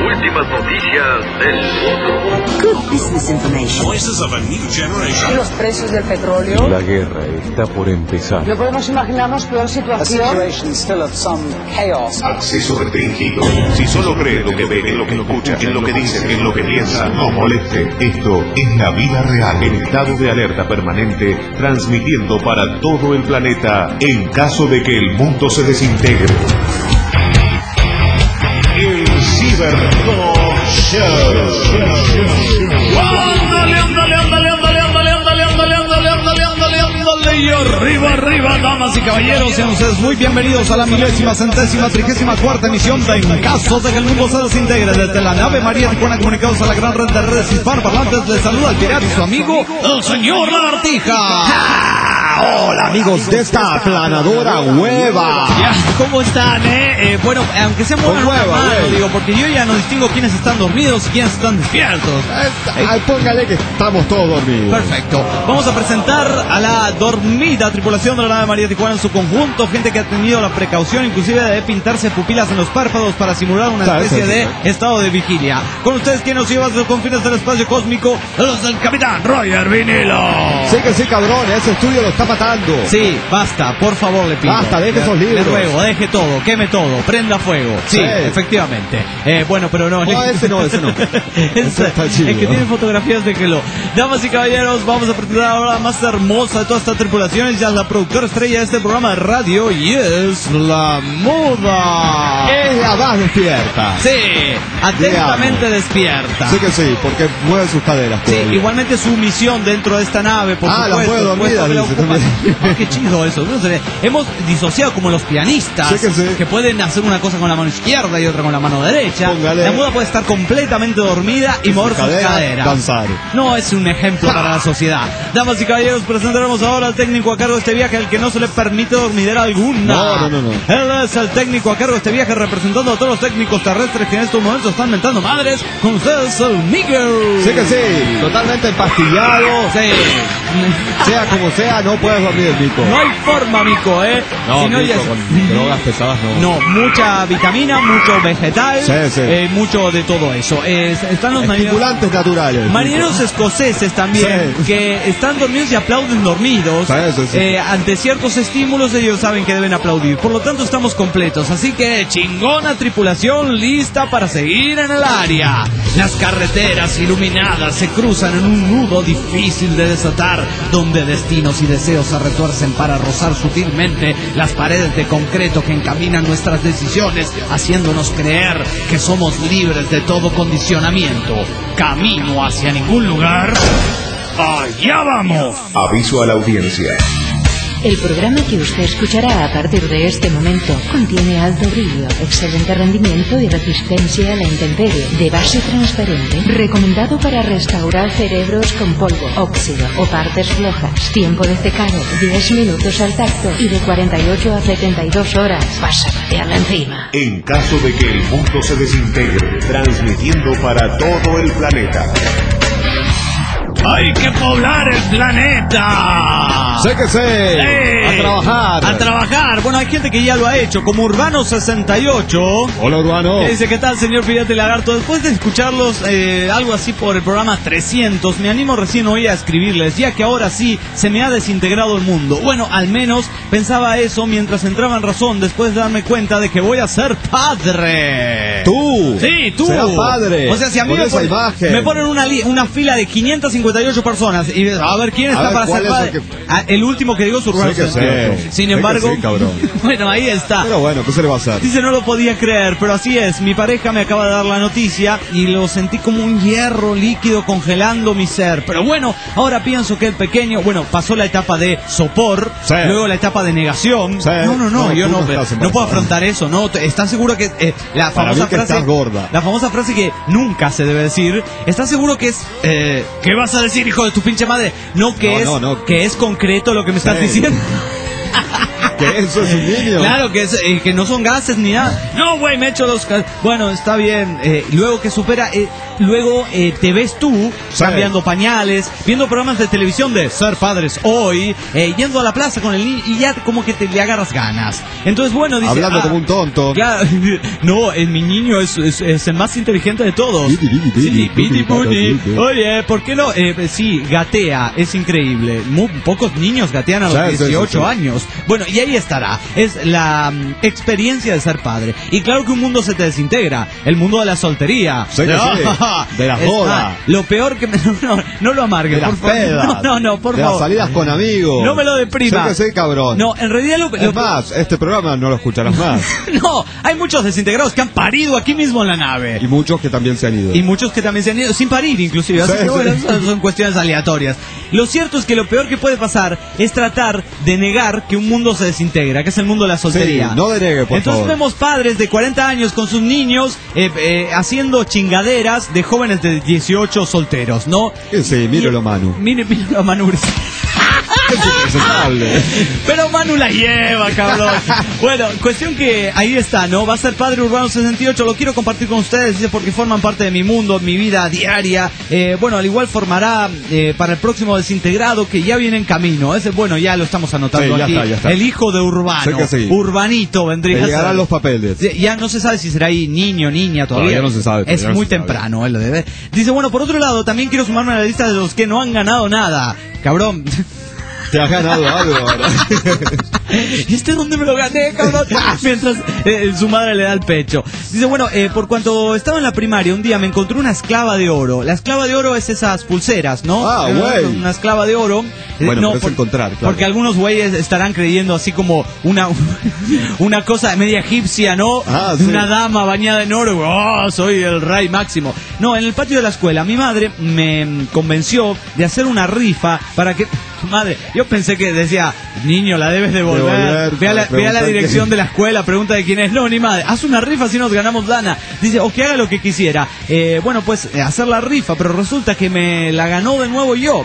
últimas noticias del mundo. Good business information. Voices of a new generation. Los precios del petróleo. La guerra está por empezar. No podemos imaginarnos peor situación. Acceso restringido. Si solo cree lo que ve, en lo que escucha, en lo que dice, en lo que piensa, no moleste. Esto es la vida real. En estado de alerta permanente, transmitiendo para todo el planeta en caso de que el mundo se desintegre. El Cybertalk Show. Y arriba, damas y caballeros, sean ustedes muy bienvenidos a la 1034ª emisión de En Caso de que el Mundo se Desintegre. Desde la nave María Tijuana, comunicados a la gran red de redes hispanoparlantes, les saluda el pirata y su amigo, el señor Lagartija. Hola amigos de esta aplanadora hueva. ¿Cómo están, bueno, aunque se muevan digo, porque yo ya no distingo quiénes están dormidos y quiénes están despiertos. Póngale que estamos todos dormidos. Perfecto. Vamos a presentar a la dormida tripulación de la nave María Tijuana en su conjunto. Gente que ha tenido la precaución inclusive de pintarse pupilas en los párpados para simular una especie de estado de vigilia. Con ustedes, quien nos lleva a los confines del espacio cósmico, es el capitán Roger Vinilo. Sí que sí, cabrón, ese estudio lo está matando. Sí, basta, por favor, le pido. Basta, deje esos libros. Le ruego, deje todo, queme todo, prenda fuego. Sí, efectivamente. Bueno, pero no. Ese no. Ese está chido. El que tiene fotografías, déjelo. Damas y caballeros, vamos a presentar ahora la más hermosa de toda esta tripulación. Ella es la productora estrella de este programa de radio y es la Moda. Es la más despierta. Sí, atentamente despierta. Sí que sí, porque mueve sus caderas. Sí, igualmente su misión dentro de esta nave, por supuesto. La mueve dormida, qué chido eso. Hemos disociado como los pianistas, que pueden hacer una cosa con la mano izquierda y otra con la mano derecha. Póngale. La Moda puede estar completamente dormida y mover sus caderas. Danzar. No es un ejemplo para la sociedad. Damas y caballeros, presentaremos ahora al técnico a cargo de este viaje, al que no se le permite dormidera alguna. No. Él es el técnico a cargo de este viaje, representando a todos los técnicos terrestres que en estos momentos están mentando madres. Con ustedes, el Miguel. Sí que sí, totalmente empastillado. Sí. Sea como sea, no puedes dormir, Mico. No hay forma, Mico, No, si no, Mico, con drogas pesadas no. No, mucha vitamina, mucho vegetal, sí. mucho de todo eso. Están los estimulantes naturales. Marineros escoceses también, que están dormidos y aplauden dormidos. Sí. Ante ciertos estímulos ellos saben que deben aplaudir. Por lo tanto estamos completos. Así que chingona tripulación lista para seguir en el área. Las carreteras iluminadas se cruzan en un nudo difícil de desatar, donde destinos y deseos se retuercen para rozar sutilmente las paredes de concreto que encaminan nuestras decisiones, haciéndonos creer que somos libres de todo condicionamiento. Camino hacia ningún lugar. ¡Allá vamos! Aviso a la audiencia. El programa que usted escuchará a partir de este momento contiene alto brillo, excelente rendimiento y resistencia a la intemperie, de base transparente, recomendado para restaurar cerebros con polvo, óxido o partes flojas. Tiempo de secado, 10 minutos al tacto y de 48 a 72 horas. Pásate encima. En caso de que el mundo se desintegre, transmitiendo para todo el planeta. ¡Hay que poblar el planeta! ¡Sé que sé! ¡A trabajar! ¡A trabajar! Bueno, hay gente que ya lo ha hecho, como Urbano68. Hola, Urbano. Que dice, ¿qué tal, señor Pirata y Lagarto? Después de escucharlos algo así por el programa 300, me animo recién hoy a escribirles, ya que ahora sí se me ha desintegrado el mundo. Bueno, al menos pensaba eso mientras entraba en razón, después de darme cuenta de que voy a ser padre. ¿Tú? Sí, tú. Serás padre. O sea, si a mí me ponen una fila de 558 personas y a ver quién está para ser padre. El último que digo es Urbano. Sin embargo, bueno, ahí está. Pero bueno, ¿qué se le va a hacer? Dice, no lo podía creer, pero así es. Mi pareja me acaba de dar la noticia y lo sentí como un hierro líquido congelando mi ser. Pero bueno, ahora pienso que el pequeño, bueno, pasó la etapa de sopor, luego la etapa de negación. No, yo no puedo afrontar eso, ¿no? ¿Estás seguro que la famosa frase, estás gorda? La famosa frase que nunca se debe decir, ¿estás seguro que es ¿qué vas a decir, hijo de tu pinche madre? Que es concreto lo que me estás diciendo. Que eso es un niño. Claro que no son gases ni nada. No, güey, me echo los... Bueno, está bien. Luego que supera... luego te ves tú cambiando pañales, viendo programas de televisión de Ser Padres Hoy, yendo a la plaza con el niño y ya como que le agarras ganas. Entonces, bueno, dice... Hablando como un tonto. Claro, no, mi niño es el más inteligente de todos. Sí, piti puti. Oye, ¿por qué no? Sí, gatea, es increíble. Muy pocos niños gatean a los 18 años. Bueno, y ahí estará. Es la experiencia de ser padre. Y claro que un mundo se te desintegra. El mundo de la soltería. Sí, de la joda. Lo peor que... No lo amargues, por favor. No, por favor. De las salidas con amigos. No me lo deprima. Sé que cabrón. No, en realidad es más, este programa no lo escucharás más. No, hay muchos desintegrados que han parido aquí mismo en la nave. Y muchos que también se han ido. Y muchos que también se han ido sin parir, inclusive. Así que bueno, son cuestiones aleatorias. Lo cierto es que lo peor que puede pasar es tratar de negar que un mundo se desintegra, que es el mundo de la soltería. Sí, no denegue, por Entonces favor. vemos padres de 40 años con sus niños haciendo chingaderas de jóvenes de 18 solteros, ¿no? Sí, míralo, Manu. Míralo a Manu. Es impresentable. Pero Manu la lleva, cabrón. Bueno, cuestión que ahí está, ¿no? Va a ser Padre Urbano 68, lo quiero compartir con ustedes, dice, porque forman parte de mi mundo, mi vida diaria. Bueno, al igual formará para el próximo desintegrado que ya viene en camino. Ese, bueno, ya lo estamos anotando sí, aquí. Ya está. El hijo de Urbano. Sé que sí. Urbanito vendría a ser. Llegarán los papeles. Ya no se sabe si será ahí niño, niña, todavía no se sabe. Es muy temprano, él lo debe. Dice, bueno, por otro lado, también quiero sumarme a la lista de los que no han ganado nada. Cabrón. Te has ganado algo ahora. ¿Y dónde me lo gané, cabrón? Mientras su madre le da el pecho. Dice, bueno, por cuanto estaba en la primaria, un día me encontré una esclava de oro. La esclava de oro es esas pulseras, ¿no? Ah, güey. Una esclava de oro. Bueno, no, pero es encontrar, claro. Porque algunos güeyes estarán creyendo así como una cosa media egipcia, ¿no? Ah, sí. Una dama bañada en oro. Oh, soy el rey máximo. No, en el patio de la escuela, mi madre me convenció de hacer una rifa para que... Madre, yo pensé que decía, niño, la debes devolver. Ve a la dirección de la escuela, pregunta de quién es. No, ni madre, haz una rifa si nos ganamos lana. Dice, o que haga lo que quisiera. Bueno, pues hacer la rifa, pero resulta que me la gano de nuevo yo.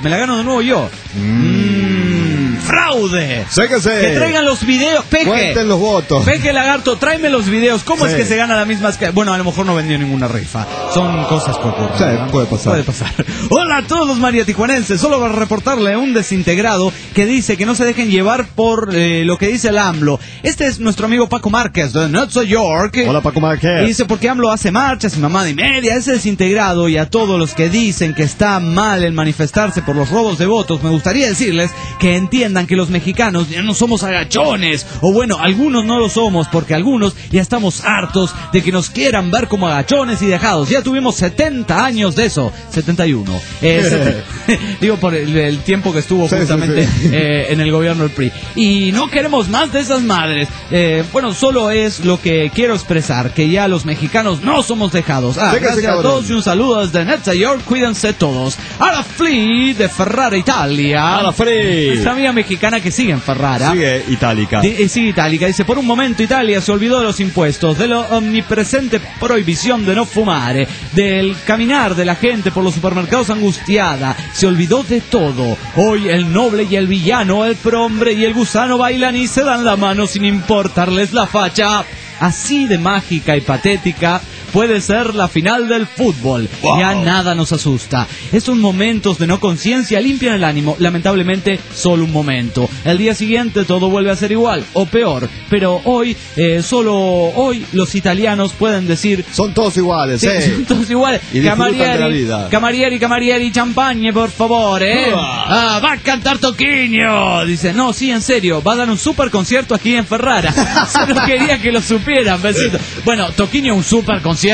¡Fraude! Sé que sé. Que traigan los videos. Peje. Cuenten los votos. Peje Lagarto, tráeme los videos. ¿Cómo es que se gana la misma? Bueno, a lo mejor no vendió ninguna rifa. Son cosas que ocurren. Sí, ¿no? puede pasar. Hola a todos, María Tijuanenses. Solo para reportarle a un desintegrado que dice que no se dejen llevar por lo que dice el AMLO. Este es nuestro amigo Paco Márquez de Not So York. Hola, Paco Márquez. Y dice, porque AMLO hace marchas y mamada y media. Ese desintegrado y a todos los que dicen que está mal el manifestarse por los robos de votos, me gustaría decirles que entiendan que los mexicanos ya no somos agachones, o bueno, algunos no lo somos, porque algunos ya estamos hartos de que nos quieran ver como agachones y dejados. Ya tuvimos 70 años de eso, 71. Digo, por el tiempo que estuvo justamente en el gobierno del PRI. Y no queremos más de esas madres. Bueno, solo es lo que quiero expresar, que ya los mexicanos no somos dejados. Gracias a todos y un saludo desde Netza York, cuídense todos. A la Flea de Ferrara, Italia. A la Flea. Esta amiga mexicana que sigue en Ferrara. Sigue itálica. Sigue itálica. Dice, por un momento Italia se olvidó de los impuestos, de la omnipresente prohibición de no fumar, del caminar de la gente por los supermercados angustiada. Se olvidó de todo. Hoy el noble y el villano, el prohombre y el gusano bailan y se dan la mano sin importarles la facha. Así de mágica y patética puede ser la final del fútbol. Wow. Ya nada nos asusta. Estos momentos de no conciencia limpian el ánimo. Lamentablemente, solo un momento. El día siguiente todo vuelve a ser igual o peor. Pero hoy, solo hoy, los italianos pueden decir... Son todos iguales, Son todos iguales. Y disfrutan de la vida. Camarieri, champagne, por favor, va a cantar Toquinho. Dice, no, sí, en serio, va a dar un super concierto aquí en Ferrara. Solo quería que lo supieran, besito. Bueno, Toquinho, un super concierto.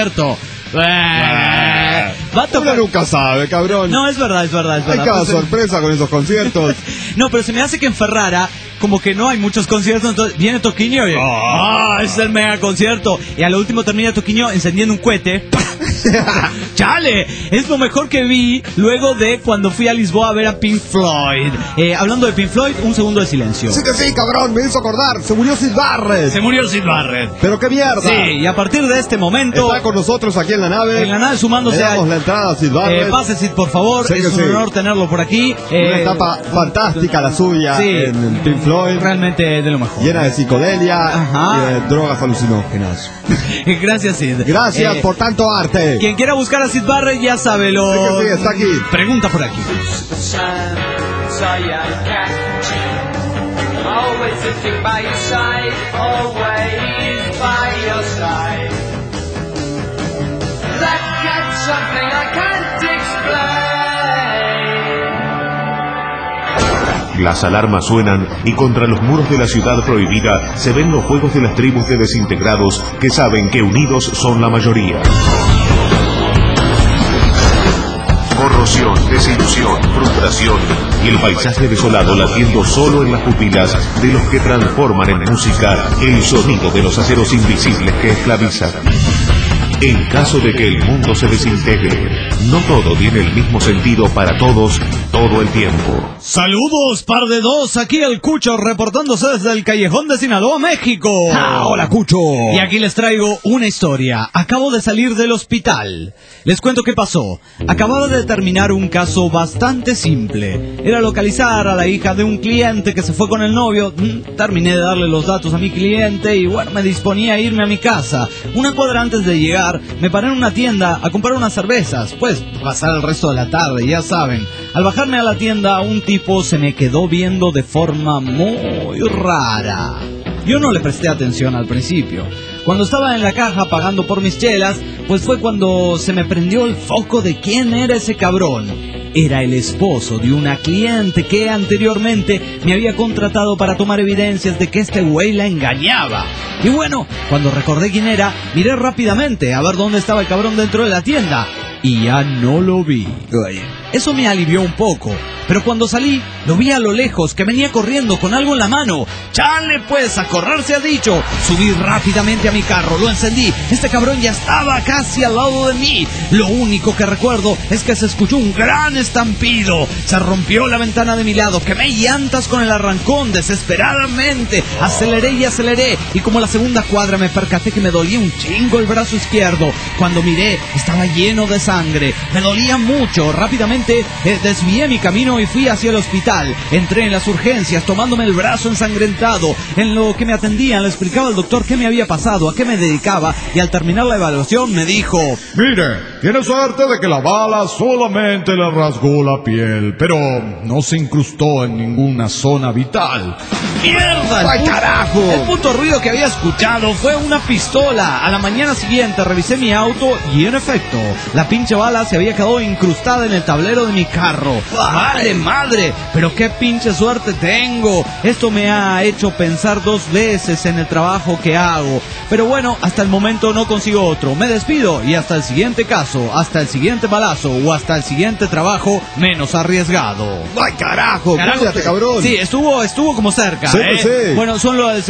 Va a tocar... Uno nunca sabe, cabrón. No, es verdad. Hay cada sorpresa con esos conciertos. No, pero se me hace que en Ferrara como que no hay muchos conciertos, entonces viene Toquinho y es el mega concierto, y a lo último termina Toquinho encendiendo un cohete ¡Chale! Es lo mejor que vi luego de cuando fui a Lisboa a ver a Pink Floyd. Hablando de Pink Floyd, un segundo de silencio. Sí que sí, cabrón, me hizo acordar. Se murió Sid Barrett. Se murió Sid Barrett. Pero qué mierda. Sí, y a partir de este momento... Está con nosotros aquí en la nave. En la nave sumándose Le damos la entrada a Sid Barrett. Pase Sid, por favor. Sí, es un honor tenerlo por aquí. Una etapa fantástica la suya, sí, en Pink Floyd. Realmente de lo mejor. Llena de psicodelia. Ajá. Y de drogas alucinógenas. Gracias, Sid. Gracias por tanto arte. Quien quiera buscar a Sid Barrett ya sabe lo... Sí que sí, está aquí. Pregunta por aquí. Las alarmas suenan y contra los muros de la ciudad prohibida se ven los juegos de las tribus de desintegrados que saben que unidos son la mayoría. Corrosión, desilusión, frustración y el paisaje desolado latiendo solo en las pupilas de los que transforman en música el sonido de los aceros invisibles que esclavizan. En caso de que el mundo se desintegre, no todo tiene el mismo sentido para todos, todo el tiempo. Saludos, par de dos, aquí el Cucho reportándose desde el Callejón de Sinaloa, México. Hola, Cucho. Y aquí les traigo una historia. Acabo de salir del hospital. Les cuento qué pasó. Acababa de terminar un caso bastante simple. Era localizar a la hija de un cliente que se fue con el novio. Terminé de darle los datos a mi cliente y bueno, me disponía a irme a mi casa. Una cuadra antes de llegar, me paré en una tienda a comprar unas cervezas, pues pasar el resto de la tarde, ya saben. Al bajarme a la tienda, un tipo se me quedó viendo de forma muy rara. Yo no le presté atención al principio. Cuando estaba en la caja pagando por mis chelas, pues fue cuando se me prendió el foco de quién era ese cabrón. Era el esposo de una cliente que anteriormente me había contratado para tomar evidencias de que este güey la engañaba. Y bueno, cuando recordé quién era, miré rápidamente a ver dónde estaba el cabrón dentro de la tienda. Y ya no lo vi. Eso me alivió un poco. Pero cuando salí, lo vi a lo lejos, que venía corriendo con algo en la mano. ¡Chale pues! ¡A correr se ha dicho! Subí rápidamente a mi carro, lo encendí. Este cabrón ya estaba casi al lado de mí. Lo único que recuerdo es que se escuchó un gran estampido. Se rompió la ventana de mi lado, quemé llantas con el arrancón desesperadamente. Aceleré y aceleré. Y como la segunda cuadra me percaté que me dolía un chingo el brazo izquierdo. Cuando miré, estaba lleno de sangre. Me dolía mucho. Rápidamente desvié mi camino y fui hacia el hospital. Entré en las urgencias tomándome el brazo ensangrentado. En lo que me atendían le explicaba al doctor qué me había pasado, a qué me dedicaba, y al terminar la evaluación me dijo: mire, tiene suerte de que la bala solamente le rasgó la piel, pero no se incrustó en ninguna zona vital. ¡Mierda! ¡Ay, carajo! El puto ruido que había escuchado fue una pistola. A la mañana siguiente revisé mi auto y en efecto, la pinche bala se había quedado incrustada en el tablero de mi carro. ¡Vale madre! Pero qué pinche suerte tengo. Esto me ha hecho pensar 2 veces en el trabajo que hago. Pero bueno, hasta el momento no consigo otro. Me despido y hasta el siguiente caso, hasta el siguiente balazo o hasta el siguiente trabajo menos arriesgado. ¡Ay, carajo! ¡Cállate, cabrón! Sí, estuvo como cerca. Sí, sí. Bueno, son los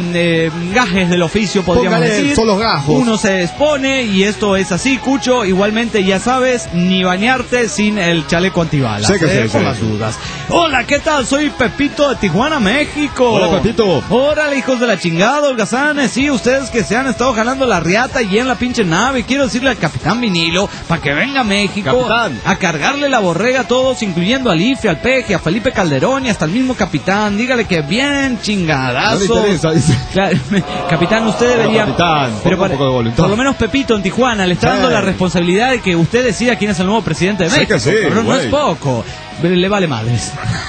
gajes del oficio, podríamos decir. Son los gajos. Uno se expone y esto es así, Cucho. Igualmente, ya sabes, ni bañarte sin el chaleco antibalas. Sí, que sí, por sí. las dudas. Hola, ¿qué tal? Soy Pepito de Tijuana, México. Hola, Pepito. Órale, hijos de la chingada, holgazanes. Sí, ustedes que se han estado jalando la riata y en la pinche nave. Quiero decirle al Capitán Vinilo para que venga a México a cargarle la borrega a todos, incluyendo al IFE, al Peje, a Felipe Calderón y hasta el mismo Capitán. Dígale que bien chingadazo. No me interesa, dice. Claro, Capitán, usted debería... Capitán, pero un poco de voluntad. por lo menos Pepito en Tijuana le está dando la responsabilidad de que usted decida quién es el nuevo presidente de Sí México. que sí, Pero no es güey. poco. Le vale madres.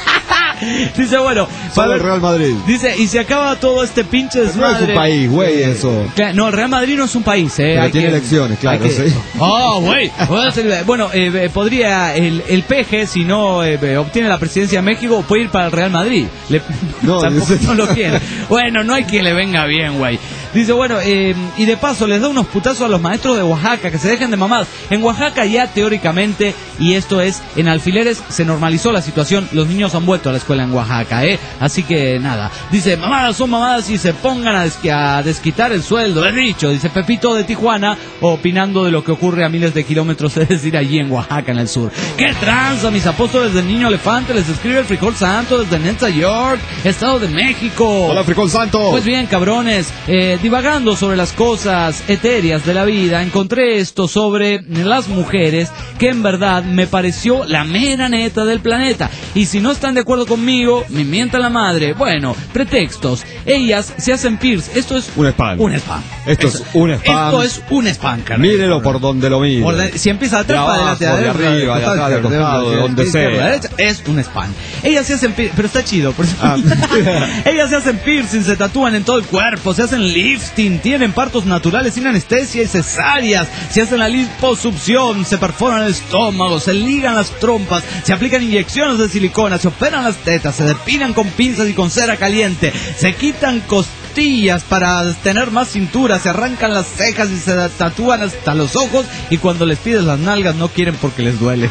Dice, bueno, Solo el Real Madrid. dice, y se acaba todo este pinche No desmadre. es un país, güey, eso. No, el Real Madrid no es un país, Pero tiene elecciones, claro, sí. Güey. Bueno, podría el Peje, si no obtiene la presidencia de México, puede ir para el Real Madrid. No, tampoco dice- no lo quiere. Bueno, no hay quien le venga bien, güey. Dice, bueno, y de paso les da unos putazos a los maestros de Oaxaca, que se dejen de mamadas. En Oaxaca ya teóricamente, y esto es, en Alfileres se normalizó la situación, los niños han vuelto a la escuela escuela en Oaxaca, Así que nada, dice, mamadas son mamadas y se pongan a desquitar el sueldo, he dicho, dice Pepito de Tijuana, opinando de lo que ocurre a miles de kilómetros, es decir, allí en Oaxaca, en el sur. ¡Qué tranza, mis apóstoles del Niño Elefante! Les escribe el Frijol Santo desde Nueva York, Estado de México. Hola, Frijol Santo. Pues bien, cabrones, divagando sobre las cosas etéreas de la vida, encontré esto sobre las mujeres que en verdad me pareció la mera neta del planeta. Y si no están de acuerdo conmigo, me mientan la madre. Bueno, pretextos. Ellas se hacen pierce. Esto es un spam. Un spam. Esto es un spam. Esto es un spam, carnal. Mírelo por donde lo mire. Si empieza atrás, para adelante, de arriba, de acá, de costado, de donde sea. Es un spam. Ellas se hacen pierce, pero está chido. Por eso. Ellas se hacen piercing, se tatúan en todo el cuerpo, se hacen lifting, tienen partos naturales sin anestesia y cesáreas, se hacen la liposucción, se perforan el estómago, se ligan las trompas, se aplican inyecciones de silicona, se operan las tetas, se depilan con pinzas y con cera caliente, se quitan costillas para tener más cintura, se arrancan las cejas y se tatúan hasta los ojos, y cuando les pides las nalgas no quieren porque les duele.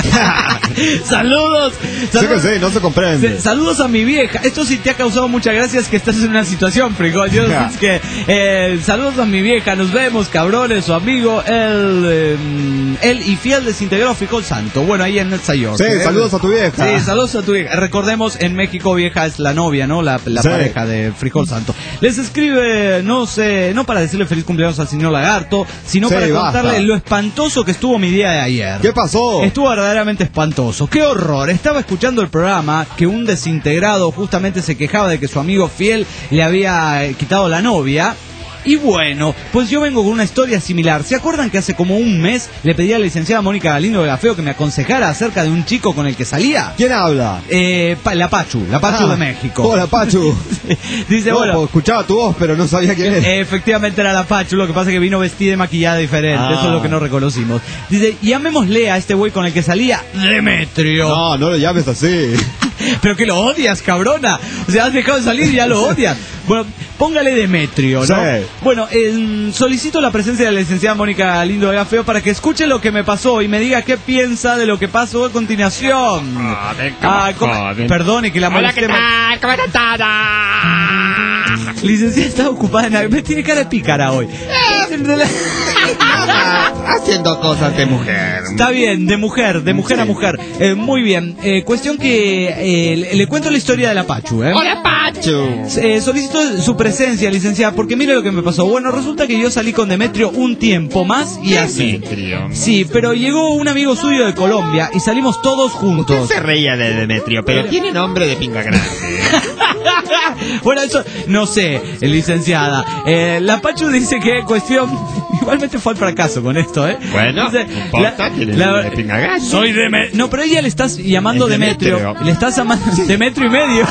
Saludos. Sí que sí, no se comprende. Saludos a mi vieja. Esto sí te ha causado muchas gracias que estás en una situación, Frijol. Yo es que saludos a mi vieja. Nos vemos, cabrones. Su amigo, el y fiel desintegrado Frijol Santo. Bueno, ahí en Nueva York. Sí, saludos a tu vieja. Sí, saludos a tu vieja. Recordemos, en México vieja es la novia, ¿no? La pareja de Frijol Santo. Les escribe, no sé, no para decirle feliz cumpleaños al señor Lagarto, sino para contarle lo espantoso que estuvo mi día de ayer. ¿Qué pasó? Estuvo verdaderamente espantoso. ¡Qué horror! Estaba escuchando el programa que un desintegrado justamente se quejaba de que su amigo fiel le había quitado la novia. Y bueno, pues yo vengo con una historia similar. ¿Se acuerdan que hace como un mes le pedí a la licenciada Mónica Galindo de Gafeo que me aconsejara acerca de un chico con el que salía? ¿Quién habla? La Pachu de México. Hola, Pachu. Dice, no, bueno, pues escuchaba tu voz, pero no sabía quién era. Efectivamente era la Pachu, lo que pasa es que vino vestida y maquillada diferente, eso es lo que no reconocimos. Dice, llamémosle a este güey con el que salía Demetrio. No lo llames así. Pero que lo odias, cabrona. O sea, has dejado de salir y ya lo odias. Bueno, póngale Demetrio, ¿no? Sí. Bueno, solicito la presencia de la licenciada Mónica Galindo de Gafeo para que escuche lo que me pasó y me diga qué piensa de lo que pasó a continuación. Perdone que la molesté. Hola, ¿qué tal? ¿Cómo está todo? Licenciada está ocupada en... Me tiene cara de pícara hoy. Haciendo cosas de mujer. Está bien, de mujer a mujer. Muy bien. Cuestión que le cuento la historia de la Pachu, Hola, Pachu. Solicito su presencia, licenciada, porque mire lo que me pasó. Bueno, resulta que yo salí con Demetrio un tiempo más y así. Demetrio. Sí, pero llegó un amigo suyo de Colombia y salimos todos juntos. Usted se reía de Demetrio, pero tiene nombre de pinga grande. Bueno, eso no sé, licenciada. La Pachu dice que cuestión... Igualmente fue al fracaso con esto, Bueno, dice, no importa, tiene nombre de pinga grande. Soy Demetrio. No, pero ella le estás llamando Demetrio. Le estás llamando Demetrio y medio.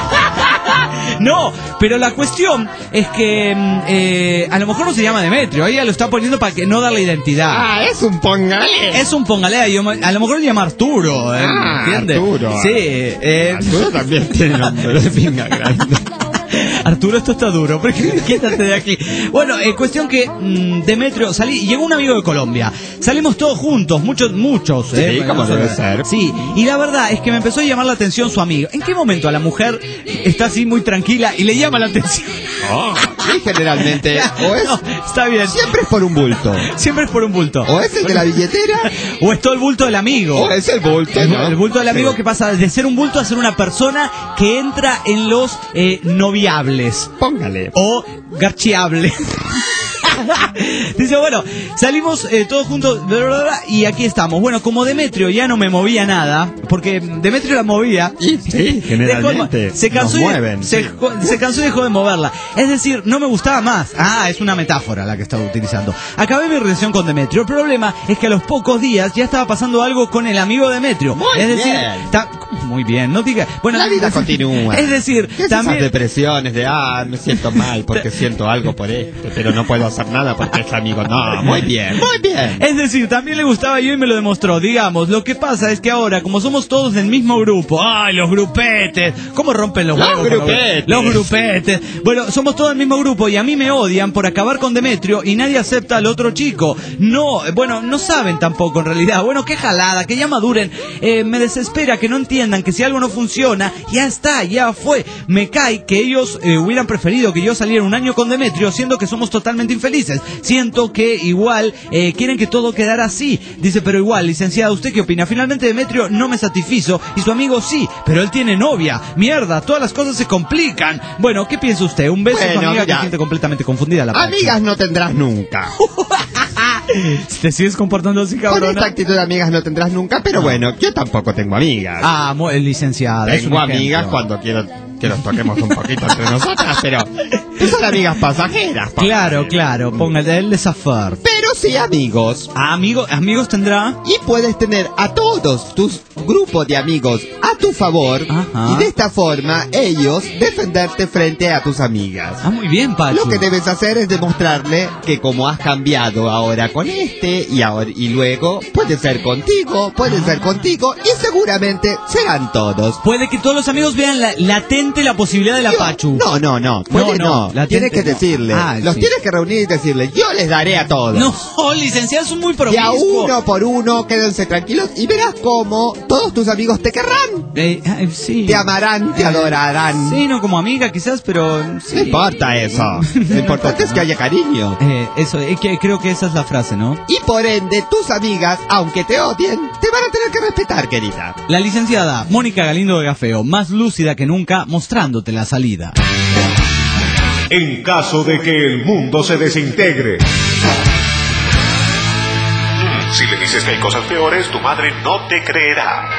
No, pero la cuestión es que a lo mejor no se llama Demetrio, ella lo está poniendo para que no darle identidad. Ah, es un pongalé. Es un pongalé, a lo mejor le llama Arturo, ¿entiendes? Arturo. Sí. Arturo también tiene nombre de pinga grande. Arturo, esto está duro, pero quítate de aquí. Bueno, cuestión que Demetrio llegó un amigo de Colombia. Salimos todos juntos, muchos. Sí, como debe ser. Sí, y la verdad es que me empezó a llamar la atención su amigo. ¿En qué momento a la mujer está así muy tranquila y le llama la atención? Sí, generalmente. O es, no, está bien. Siempre es por un bulto. Siempre es por un bulto. O es el de la billetera. O es todo el bulto del amigo. O es el bulto. El bulto del amigo que pasa de ser un bulto a ser una persona que entra en los noviables. Póngale. O garchiables. Dice, bueno, salimos todos juntos y aquí estamos. Bueno, como Demetrio ya no me movía nada, porque Demetrio la movía. Sí, generalmente se cansó se cansó y dejó de moverla. Es decir, no me gustaba más. Es una metáfora la que estaba utilizando. Acabé mi relación con Demetrio. El problema es que a los pocos días ya estaba pasando algo con el amigo Demetrio. Muy bien, no diga. Bueno, la vida continúa. Es decir, también esas depresiones de me siento mal porque siento algo por esto, pero no puedo hacer nada porque es amigo. No, muy bien. Es decir, también le gustaba yo y me lo demostró. Digamos, lo que pasa es que ahora, como somos todos del mismo grupo, los grupetes, ¿cómo rompen los huevos? Los grupetes. Bueno, somos todos del mismo grupo y a mí me odian por acabar con Demetrio y nadie acepta al otro chico. No saben tampoco en realidad. Bueno, qué jalada, que ya maduren. Me desespera que no entiendan recomiendan que si algo no funciona, ya está, ya fue. Me cae que ellos hubieran preferido que yo saliera un año con Demetrio, siendo que somos totalmente infelices. Siento que igual quieren que todo quedara así. Dice, pero igual, licenciada, ¿usted qué opina? Finalmente Demetrio no me satisfizo y su amigo sí, pero él tiene novia. Mierda, todas las cosas se complican. Bueno, ¿qué piensa usted? Un beso a su amiga que siente completamente confundida la Pachi. Amigas no tendrás nunca. Te sigues comportando así, cabrón. Con esta actitud de amigas no tendrás nunca, pero bueno, yo tampoco tengo amigas. Ah, licenciada. Tengo amigas cuando quiero que nos toquemos un poquito entre nosotras, pero son amigas pasajeras. Claro, póngale el desafar. Pero sí amigos. Amigos tendrá. Y puedes tener a todos tus grupos de amigos a tu favor. Ajá. Y de esta forma ellos defenderte frente a tus amigas. Ah, muy bien, Pacho. Lo que debes hacer es demostrarle que como has cambiado ahora con y luego puede ser contigo y seguramente serán todos. Puede que todos los amigos vean latente la posibilidad de la Pachu. No. Tienes que decirle. Los tienes que reunir y decirle, yo les daré a todos. No, licenciado, es muy promiscuo. Y a uno por uno, quédense tranquilos y verás cómo todos tus amigos te querrán. Sí. Te amarán, te adorarán. Sí, no como amiga quizás, pero... Sí. No importa eso. Lo importante es que haya cariño. Creo que esa es la frase, ¿no? Y por ende, tus amigas, aunque te odien, te van a tener que respetar, querida. La licenciada Mónica Galindo de Gafeo, más lúcida que nunca, mostrándote la salida. En caso de que el mundo se desintegre. Si le dices que hay cosas peores, tu madre no te creerá.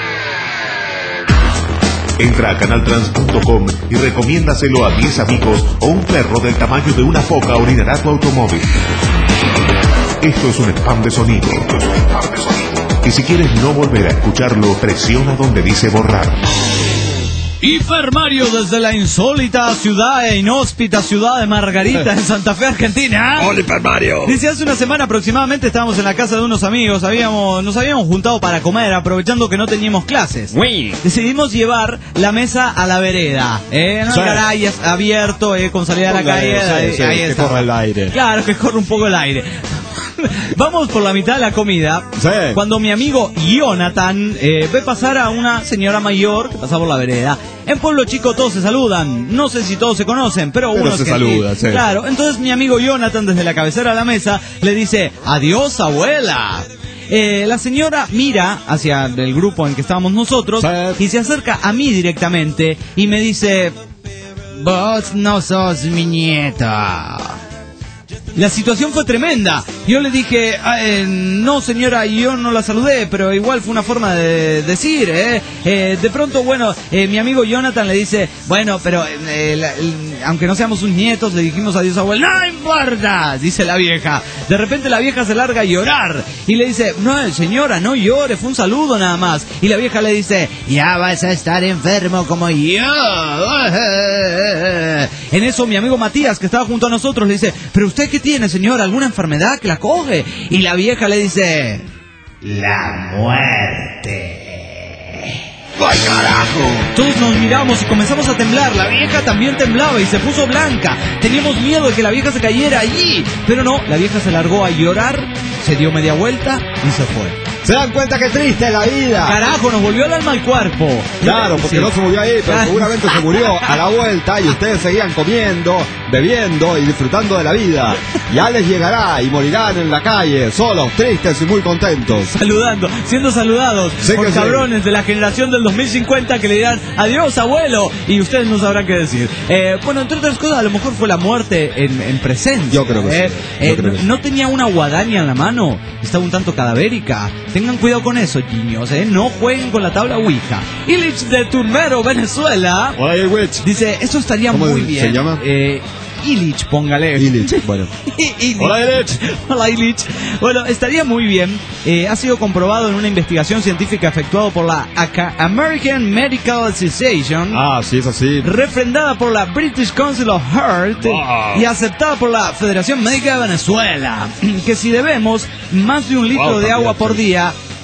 Entra a canaltrans.com y recomiéndaselo a 10 amigos o un perro del tamaño de una foca orinará tu automóvil. Esto es un spam de sonido. Y si quieres no volver a escucharlo, presiona donde dice borrar. Hipermario desde la insólita ciudad e inhóspita ciudad de Margarita en Santa Fe, Argentina. ¡Hola, Hipermario! Dice, hace una semana aproximadamente estábamos en la casa de unos amigos, nos habíamos juntado para comer, aprovechando que no teníamos clases. Oui. Decidimos llevar la mesa a la vereda, en el garaje abierto, con salida a la calle. Ahí que está. corra el aire. Claro, que corre un poco el aire. Vamos por la mitad de la comida, cuando mi amigo Jonathan ve pasar a una señora mayor que pasa por la vereda. En Pueblo Chico todos se saludan, no sé si todos se conocen, pero uno se saluda, sí. Claro, entonces mi amigo Jonathan desde la cabecera de la mesa le dice, adiós abuela. La señora mira hacia el grupo en que estábamos nosotros y se acerca a mí directamente y me dice, vos no sos mi nieta. La situación fue tremenda. Yo le dije, no señora, yo no la saludé, pero igual fue una forma de decir, de pronto, bueno, mi amigo Jonathan le dice, bueno, pero aunque no seamos sus nietos, le dijimos adiós abuelo. ¡No importa!, dice la vieja. De repente la vieja se larga a llorar y le dice, no señora, no llore, fue un saludo nada más. Y la vieja le dice, ya vas a estar enfermo como yo. En eso mi amigo Matías, que estaba junto a nosotros, le dice, pero usted qué tiene, señora, alguna enfermedad que la coge. Y la vieja le dice, la muerte. ¡Ay, carajo! Todos nos miramos y comenzamos a temblar. La vieja también temblaba y se puso blanca. Teníamos miedo de que la vieja se cayera allí. Pero no, la vieja se largó a llorar, se dio media vuelta y se fue. ¿Se dan cuenta qué triste es la vida? Carajo, nos volvió el alma al cuerpo. Claro, porque no se murió ahí, pero seguramente se murió a la vuelta y ustedes seguían comiendo, bebiendo y disfrutando de la vida. Ya les llegará y morirán en la calle, solos, tristes y muy contentos. Saludando, siendo saludados por cabrones de la generación del 2050 que le dirán adiós abuelo y ustedes no sabrán qué decir. Bueno, entre otras cosas, a lo mejor fue la muerte en presencia. Yo creo que sí. No tenía una guadaña en la mano, estaba un tanto cadavérica. Tengan cuidado con eso, niños, no jueguen con la tabla Ouija. Illich de Turmero, Venezuela. Hola, Illich. Dice, esto estaría muy bien. ¿Se llama? Illich, póngale. Illich, bueno. Hola, Illich. Hola, Illich. Bueno, estaría muy bien. Ha sido comprobado en una investigación científica efectuada por la American Medical Association. Ah, sí, es así. Refrendada por la British Council of Heart. Wow. Y aceptada por la Federación Médica de Venezuela. Que si bebemos más de 1 litro de agua por día,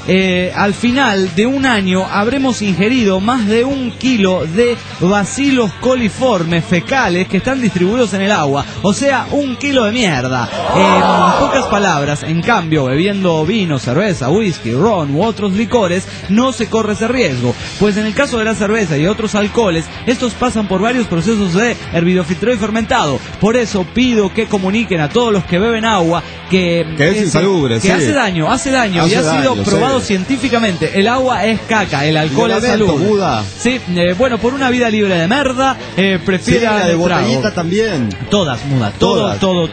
al final de un año habremos ingerido más de 1 kilo de bacilos coliformes fecales que están distribuidos en el agua, o sea, 1 kilo de mierda. En pocas palabras, en cambio, bebiendo vino, cerveza, whisky, ron u otros licores, no se corre ese riesgo, pues en el caso de la cerveza y otros alcoholes, estos pasan por varios procesos de hervidofiltrado y fermentado. Por eso pido que comuniquen a todos los que beben agua que es insalubre, que sí. hace daño y ha sido probado científicamente. El agua es caca, el alcohol es salud. Sí, bueno, por una vida libre de merda, prefiero la de botellita también. Todas, muda, todo.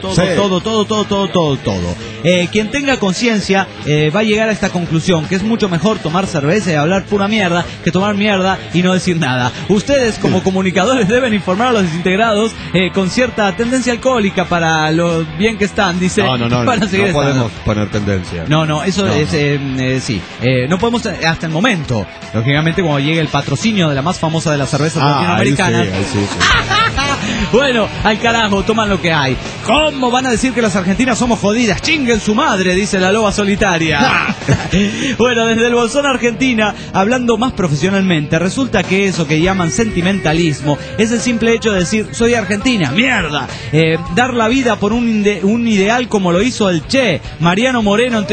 Quien tenga conciencia va a llegar a esta conclusión, que es mucho mejor tomar cerveza y hablar pura mierda que tomar mierda y no decir nada. Ustedes como comunicadores deben informar a los desintegrados con cierta tendencia alcohólica para lo bien que están, dice. No podemos poner tendencia. Eso es, sí. No podemos hasta el momento. Lógicamente cuando llegue el patrocinio de la más famosa de las cervezas latinoamericanas. Sí. Bueno, al carajo, toman lo que hay. ¿Cómo van a decir que las argentinas somos jodidas? Chinguen su madre, dice la loba solitaria. Bueno, desde el Bolsón Argentina, hablando más profesionalmente, resulta que eso que llaman sentimentalismo es el simple hecho de decir, soy argentina, mierda. Dar la vida por un ideal como lo hizo el Che, Mariano Moreno.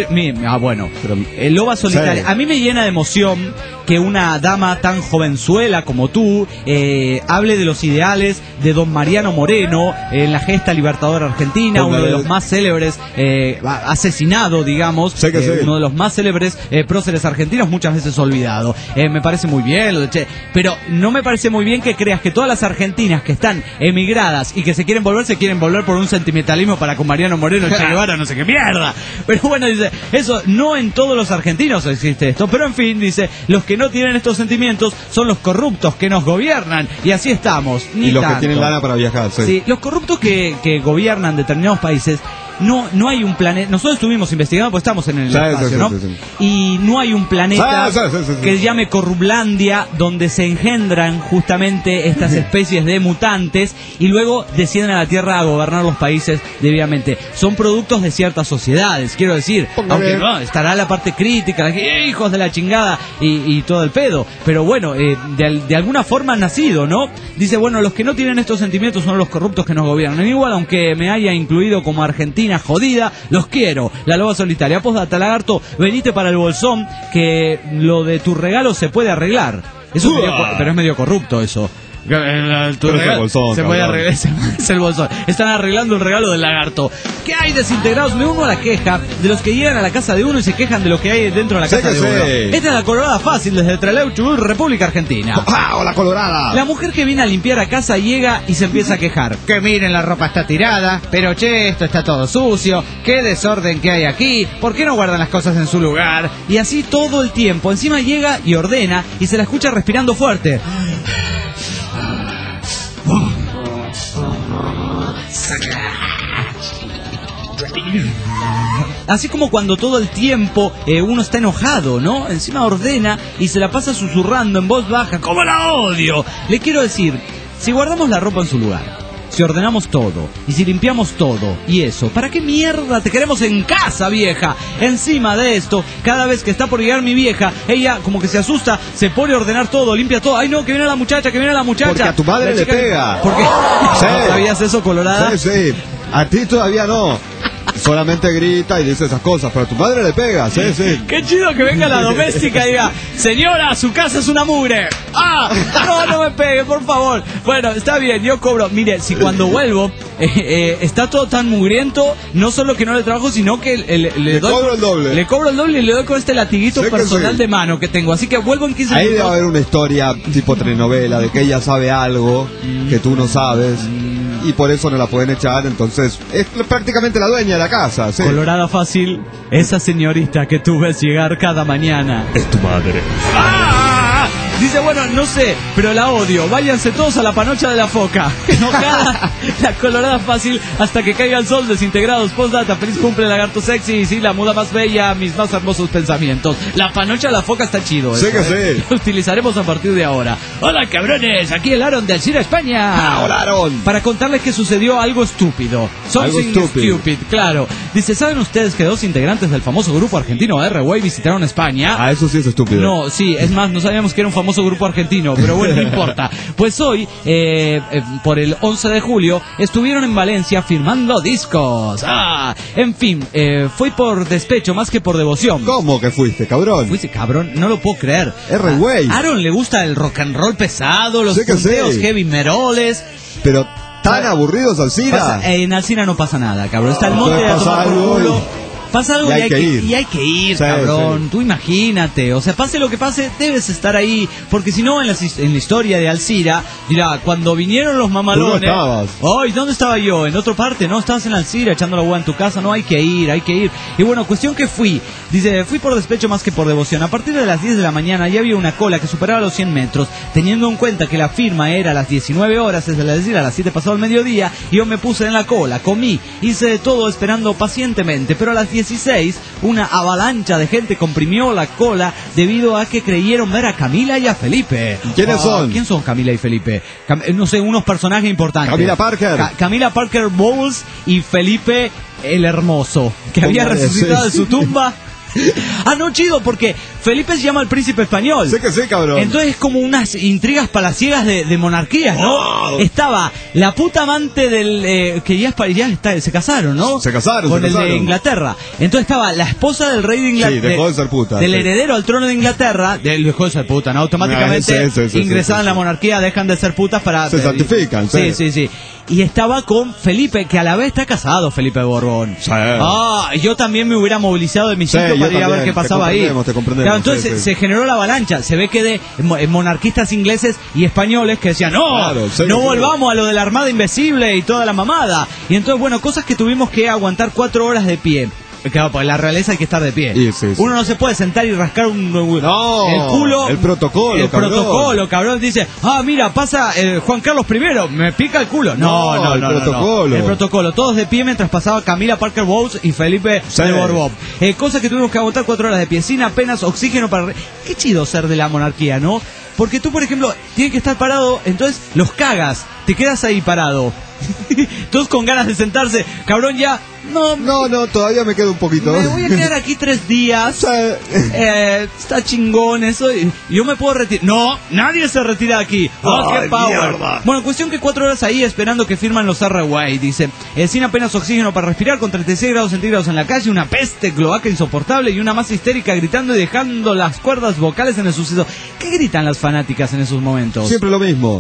Loba solitaria. Sí. A mí me llena de emoción que una dama tan jovenzuela como tú hable de los ideales de don Mariano Moreno en la gesta libertadora argentina, uno de los más célebres, asesinado, digamos, uno de los más célebres próceres argentinos, muchas veces olvidado. Me parece muy bien lo de Che, pero no me parece muy bien que creas que todas las argentinas que están emigradas y que se quieren volver por un sentimentalismo para con Mariano Moreno, Che Guevara, no sé qué mierda. Pero bueno, dice, eso no en todos los argentinos existe esto, pero en fin, dice, los que no tienen estos sentimientos son los corruptos que nos gobiernan, y así estamos. Y los que tienen lana para viajar, sí, los corruptos que gobiernan determinados países. No hay un planeta. Nosotros estuvimos investigando porque estamos en el espacio, ¿no? Sí. Y no hay un planeta que se llame Corruplandia, donde se engendran justamente estas especies de mutantes y luego descienden a la Tierra a gobernar los países debidamente. Son productos de ciertas sociedades, quiero decir. Aunque no, estará la parte crítica, hijos de la chingada y todo el pedo. Pero bueno, de alguna forma han nacido, ¿no? Dice, bueno, los que no tienen estos sentimientos son los corruptos que nos gobiernan. Igual, aunque me haya incluido como Argentina jodida, los quiero. La loba solitaria. Postdata, lagarto, venite para el Bolsón, que lo de tu regalo se puede arreglar. Eso pero es medio corrupto eso. Se puede arreglar, es el Bolsón. Están arreglando el regalo del lagarto. ¿Qué hay desintegrados? Me uno a la queja de los que llegan a la casa de uno y se quejan de lo que hay dentro de la casa de uno. Esta es la Colorada Fácil desde Trelew, Chubut, República Argentina. ¡Hola, Colorada! La mujer que viene a limpiar a casa llega y se empieza a quejar. Que miren, la ropa está tirada, pero che, esto está todo sucio, qué desorden que hay aquí, ¿por qué no guardan las cosas en su lugar? Y así todo el tiempo. Encima llega y ordena y se la escucha respirando fuerte. Así como cuando todo el tiempo uno está enojado, ¿no? Encima ordena y se la pasa susurrando en voz baja. ¡Cómo la odio! Le quiero decir, si guardamos la ropa en su lugar, si ordenamos todo y si limpiamos todo y eso, ¿para qué mierda te queremos en casa, vieja? Encima de esto, cada vez que está por llegar mi vieja, ella como que se asusta, se pone a ordenar todo, limpia todo. ¡Ay no, que viene la muchacha, que viene la muchacha! Porque a tu madre le pega. ¿Por qué? Sí. ¿Sabías eso, Colorada? Sí. A ti todavía no. Solamente grita y dice esas cosas, pero a tu madre le pega, sí. Qué chido que venga la doméstica y diga, señora, su casa es una mugre. ¡Ah! No me pegue, por favor. Bueno, está bien, yo cobro. Mire, si cuando vuelvo está todo tan mugriento, no solo que no le trabajo, sino que le cobro el doble. Le cobro el doble y le doy con este latiguito personal de mano que tengo. Así que vuelvo en 15 minutos. Ahí debe haber una historia tipo telenovela de que ella sabe algo que tú no sabes. Y por eso no la pueden echar, entonces es prácticamente la dueña de la casa, ¿sí? Colorada Fácil, esa señorita que tú ves llegar cada mañana es tu madre. ¡Ah! Dice, bueno, no sé, pero la odio. Váyanse todos a la panocha de la foca. Enojada, la Colorada Fácil hasta que caiga el sol. Desintegrados, postdata, feliz cumple, lagarto sexy. Y sí, la muda más bella, mis más hermosos pensamientos. La panocha de la foca está chido. Sí que sí. Lo utilizaremos a partir de ahora. Hola, cabrones, aquí el Aaron de Alcira, España. Hola, Aaron. Para contarles que sucedió algo estúpido. Something stupid, claro. Dice, ¿saben ustedes que 2 integrantes del famoso grupo argentino R-Way visitaron España? Ah, eso sí es estúpido. No, sí, es más, no sabíamos que era un famoso grupo argentino, pero bueno, no importa. Pues hoy, por el 11 de julio, estuvieron en Valencia firmando discos. En fin, fui por despecho más que por devoción. ¿Cómo que fuiste, cabrón? Fuiste cabrón, no lo puedo creer. R-Way. A Aaron le gusta el rock and roll pesado, los Sé que punteos sí. heavy meroles. Pero tan aburridos, Alcira. En Alcina no pasa nada, cabrón. Está el monte de Entonces tomar pasa por algo culo. Pasa algo y hay que ir. Y hay que ir, Sí, cabrón. sí. Tú imagínate. O sea, pase lo que pase, debes estar ahí. Porque si no, en la historia de Alcira, dirá, cuando vinieron los mamalones. ¿Tú no estabas? Ay, ¿dónde estaba yo? En otra parte, no, estabas en Alcira echando la hueá en tu casa. No, hay que ir, hay que ir. Y bueno, cuestión que fui. Dice, fui por despecho más que por devoción. A partir de las 10 de la mañana ya había una cola que superaba los 100 metros. Teniendo en cuenta que la firma era a las 19 horas, es decir, a las 7 pasado el mediodía, yo me puse en la cola, comí, hice de todo esperando pacientemente. Pero a las 16, una avalancha de gente comprimió la cola debido a que creyeron ver a Camila y a Felipe. ¿Quiénes son? ¿Quién son Camila y Felipe? No sé, unos personajes importantes. Camila Parker. Camila Parker Bowles y Felipe el Hermoso, que había resucitado de su tumba. No, chido, porque Felipe se llama el príncipe español. Sé que sí, cabrón. Entonces como unas intrigas palaciegas de monarquías, ¿no? Estaba la puta amante del... que ya se casaron, ¿no? Se casaron, con se el casaron. de Inglaterra. Entonces estaba la esposa del rey de Inglaterra. Sí, dejó de ser puta. Del sí. heredero al trono de Inglaterra. Dejó de ser puta, ¿no? Automáticamente Sí, ingresaban en la monarquía, dejan de ser putas para... Se santifican, sí. Sí. Y estaba con Felipe, que a la vez está casado, Felipe Borbón. Sí. Yo también me hubiera movilizado de mi sitio para ir a ver qué pasaba ahí. Te comprendemos. Claro, entonces sí. se generó la avalancha. Se ve que de monarquistas ingleses y españoles que decían, no, Claro, sí, no sí. volvamos a lo de la Armada Invencible y toda la mamada. Y entonces, bueno, cosas que tuvimos que aguantar 4 horas de pie. Claro, pues en la realeza hay que estar de pie. Sí. Uno no se puede sentar y rascar el culo. El protocolo, cabrón. Protocolo, cabrón. Dice, mira, pasa Juan Carlos I, me pica el culo. No. El protocolo. El protocolo. Todos de pie mientras pasaba Camila Parker Bowles y Felipe de Borbón. Cosa que tuvimos que aguantar 4 horas de pie, sin apenas oxígeno para... Qué chido ser de la monarquía, ¿no? Porque tú, por ejemplo, tienes que estar parado, entonces los cagas, te quedas ahí parado. Todos con ganas de sentarse, cabrón, ya... No, todavía me quedo un poquito. Me voy a quedar aquí 3 días. Está chingón eso. Y yo me puedo retirar. No, nadie se retira de aquí. ¡Qué power! Mierda. Bueno, cuestión que 4 horas ahí esperando que firman los R-Way. Dice, sin apenas oxígeno para respirar, con 36 grados centígrados en la calle, una peste cloaca insoportable y una más histérica gritando y dejando las cuerdas vocales en el suceso. ¿Qué gritan las fanáticas en esos momentos? Siempre lo mismo.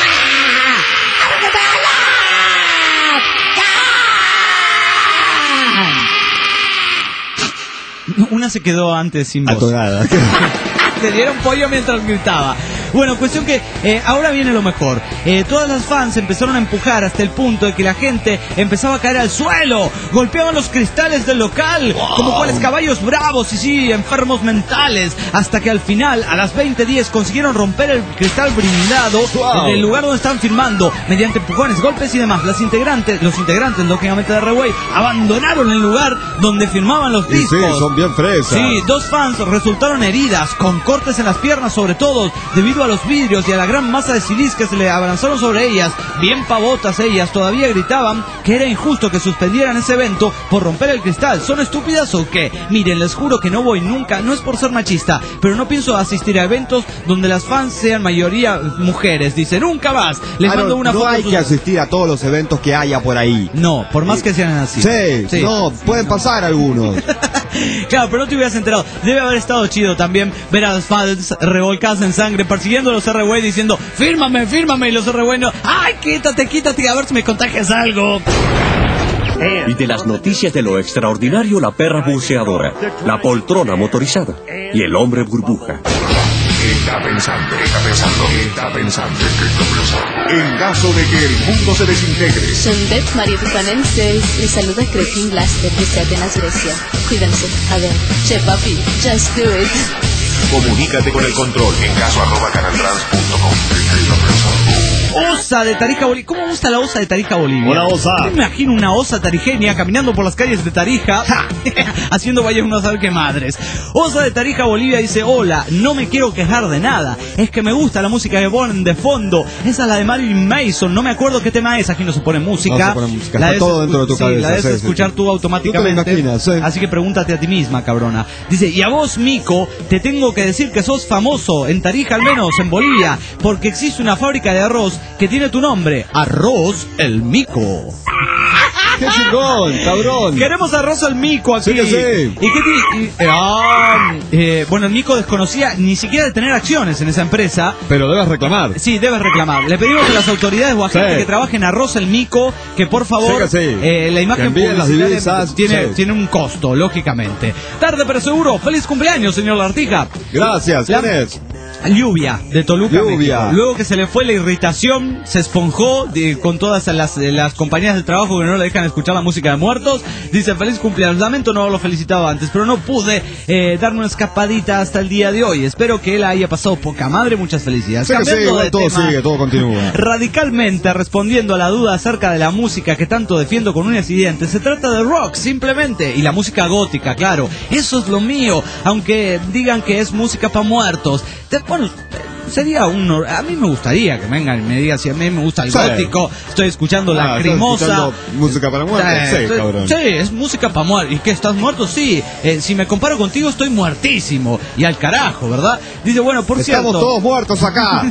Una se quedó antes sin voz. Atorada. Le dieron pollo mientras gritaba. Bueno, cuestión que ahora viene lo mejor. Todas las fans empezaron a empujar hasta el punto de que la gente empezaba a caer al suelo. Golpeaban los cristales del local como cuales caballos bravos y sí, enfermos mentales. Hasta que al final, a las 20:10, consiguieron romper el cristal blindado del lugar donde estaban filmando. Mediante empujones, golpes y demás, los integrantes, lógicamente de R-Way, abandonaron el lugar donde filmaban los discos. Sí, son bien fresas. Sí, 2 fans resultaron heridas, con cortes en las piernas sobre todo, debido a los vidrios y a la gran masa de siliz que se le abalanzaron sobre ellas. Bien pavotas ellas, todavía gritaban que era injusto que suspendieran ese evento por romper el cristal. ¿Son estúpidas o qué? Miren, les juro que no voy nunca, no es por ser machista, pero no pienso asistir a eventos donde las fans sean mayoría mujeres. Dice, nunca más. Les mando una foto. No hay que asistir a todos los eventos que haya por ahí. No, por más que sean así. Sí, no, pueden pasar algunos. Claro, pero no te hubieras enterado. Debe haber estado chido también ver a las fans revolcadas en sangre, persiguiendo a los R-Way diciendo, fírmame, y los R-Way no, ¡ay, quítate, a ver si me contagias algo! Y de las noticias de lo extraordinario, la perra buceadora, la poltrona motorizada y el hombre burbuja. Está pensando. En caso de que el mundo se desintegre. Sunt María Tupanenses, les saluda Cretin Blaster desde Atenas, Grecia. Cuídense, a ver, che papi, just do it. Comunícate con el control en caso @canaltrans.com. Osa de Tarija, Bolivia. ¿Cómo gusta la osa de Tarija, Bolivia? Una osa. Yo me imagino una osa tarijeña caminando por las calles de Tarija, haciendo vaya uno a saber qué madres. Osa de Tarija, Bolivia dice: hola, no me quiero quejar de nada. Es que me gusta la música que ponen de fondo. Esa es la de Marilyn Mason. No me acuerdo qué tema es. Aquí no se pone música. No se pone música. Está todo dentro de tu cabeza. La debes escuchar tú automáticamente. Tú te lo imaginas, sí. Así que pregúntate a ti misma, cabrona. Dice: y a vos, Mico, te tengo que decir que sos famoso, en Tarija al menos, en Bolivia, porque existe una fábrica de arroz que tiene tu nombre, Arroz El Mico. ¡Qué chingón, cabrón! Queremos Arroz El Mico aquí. Sí que sí. ¿Y qué bueno, el Mico desconocía ni siquiera de tener acciones en esa empresa. Pero debes reclamar. Sí, debes reclamar. Le pedimos a las autoridades o a gente que trabaje en Arroz El Mico que por favor la imagen publicitaria tiene un costo, lógicamente. Tarde pero seguro. ¡Feliz cumpleaños, señor Lartija! Gracias. ¿Quién es? Lluvia, de Toluca, Lluvia. México. Luego que se le fue la irritación, se esponjó con todas las compañías de trabajo que no le dejan escuchar la música de muertos. Dice: feliz cumpleaños. Lamento no haberlo felicitado antes, pero no pude darme una escapadita hasta el día de hoy. Espero que él haya pasado poca madre. Muchas felicidades. Sí, todo sigue, todo continúa. Radicalmente respondiendo a la duda acerca de la música que tanto defiendo con uñas y dientes, se trata de rock, simplemente. Y la música gótica, claro. Eso es lo mío. Aunque digan que es música para muertos. Bueno, sería a mí me gustaría que vengan y me digan si a mí me gusta el gótico. Estoy escuchando Lacrimosa. Música para muertos, cabrón. Sí, es música para muertos. ¿Y qué, estás muerto? Sí. Si me comparo contigo, estoy muertísimo. Y al carajo, ¿verdad? Dice: bueno, por cierto, estamos todos muertos acá.